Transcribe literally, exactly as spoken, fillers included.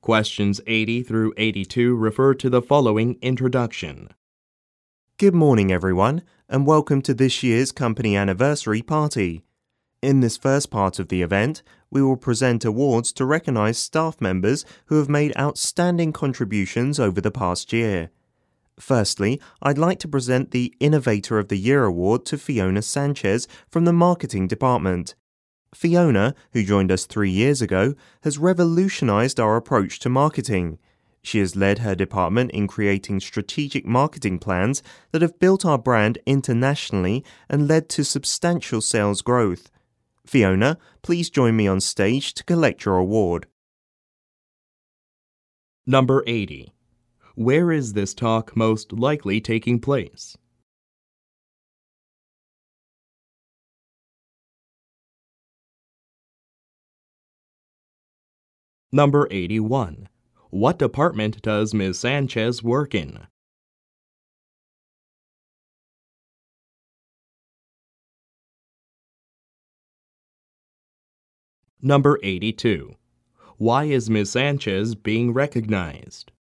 Questions eighty through eighty-two refer to the following introduction. Good morning, everyone, and welcome to this year's company anniversary party. In this first part of the event, we will present awards to recognize staff members who have made outstanding contributions over the past year. Firstly, I'd like to present the Innovator of the Year award to Fiona Sanchez from the Marketing Department. Fiona, who joined us three years ago, has revolutionized our approach to marketing. She has led her department in creating strategic marketing plans that have built our brand internationally and led to substantial sales growth. Fiona, please join me on stage to collect your award. Number eighty. Where is this talk most likely taking place? Number eighty-one. What department does Miz Sanchez work in? Number eighty-two. Why is Miz Sanchez being recognized?